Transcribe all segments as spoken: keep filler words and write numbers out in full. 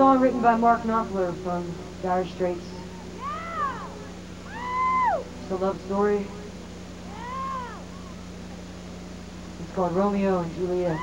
song written by Mark Knopfler from Dire Straits. It's a love story. It's called Romeo and Juliet.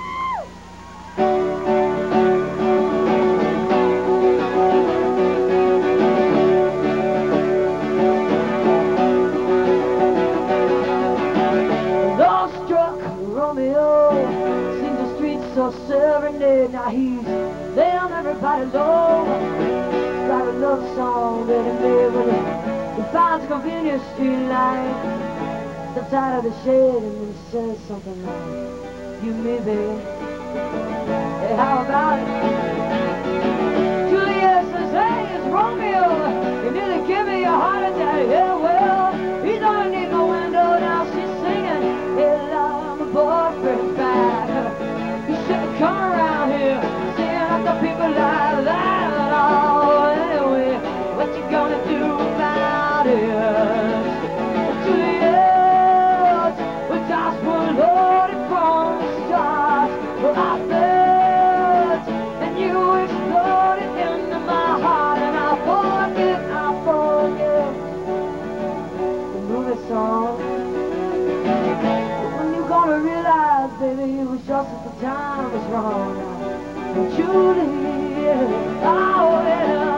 So serenade, now he's down everybody's low. He's got a love song that he made when he, he finds a convenience street light, steps out of the shade and then says something like, you me baby, hey how about it? Juliet says, hey it's Romeo, you nearly give me a heart attack. Yeah well, he's underneath my window now, she's singing, hey love, my boyfriend's back. Come around here, seeing like the people like that. Oh, anyway, what you gonna do about it? Juliet, with gospel loaded from the stars. Well, I bet, and you exploded into my heart, and I forget, I forget the movie song. But when you gonna realize, baby, it was just at the time was wrong. Juliet, oh yeah.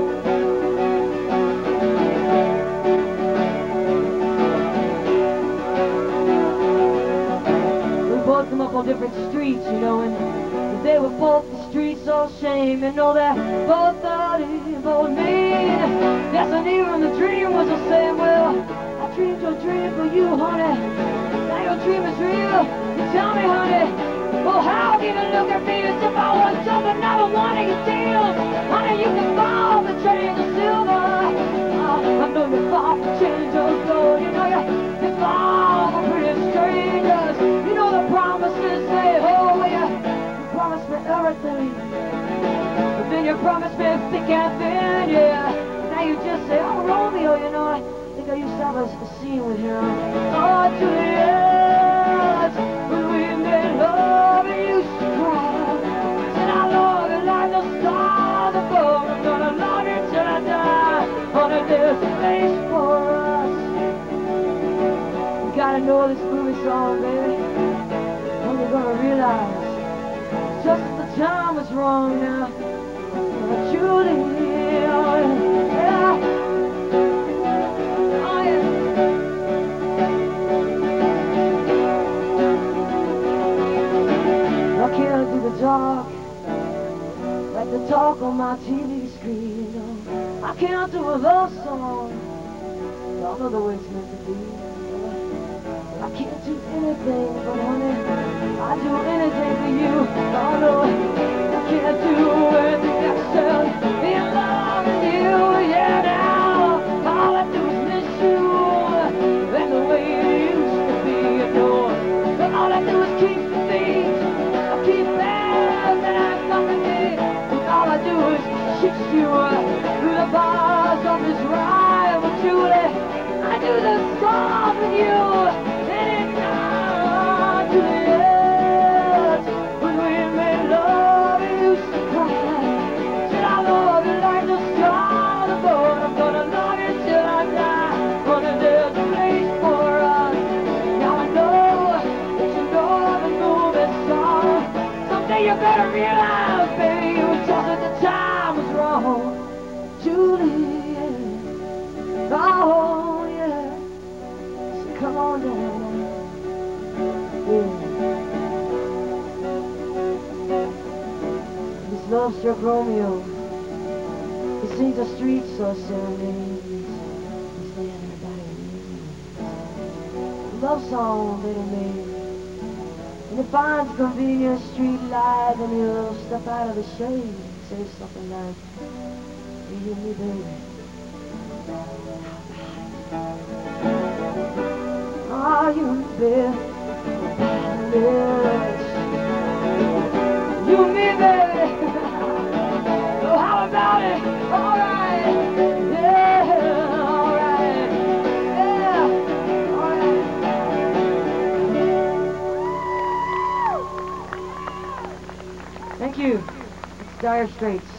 We both come up on different streets, you know, and they were both the streets all shame. You know that both dirty, both mean. Yes, and even the dream was the same. Well, I dreamed your dream for you, honey. Now your dream is real. You tell me, honey. Well, how can you look at me as if I was just another one of your deals? Honey, you can fall for change of silver. Oh, I know you fall for change of gold. You know you, you fall for pretty strangers. You know the promises they hold. You, you promised me everything, but then you promised me thick and thin, yeah. Now you just say, oh, Romeo, you know, I think I used to have a, a scene with him. Oh, Juliet, when we made love. There's a place for us. You gotta know this movie song, baby. When you're gonna realize just the time was wrong now. Julie, oh yeah, oh yeah. I can't do the talk like the talk on my T V screen, you know. I can't do a love song, y'all know the way it's meant to be. I can't do anything, but honey, I do anything for you. Oh no, I can't do anything except be in love with you. Yeah, now all I do is miss you, and the way you used to be, you know. But all I do is keep the things, I keep bears that I've company. All I do is kiss you through the bars of this rhyme with Julie. I do the song with you, and it's not Juliet. When we made love, it used to cry. Said I love you like the star on the boat. I'm gonna love you till I die. Gonna there's a place for us. Now I know that you know the movie song. Someday you better realize, baby, it was just at the time was wrong. Juliet, oh yeah, so come on down, yeah. This love struck Romeo, he sings the streets so serenades, he's laying everybody in love song that he made. And he finds a convenient street light and he'll step out of the shade and say something like, you and me, baby. Oh, you and me, baby. You and me, baby. Oh, how about it? All right. Yeah, all right. Yeah, all right. Thank you. It's Dire Straits.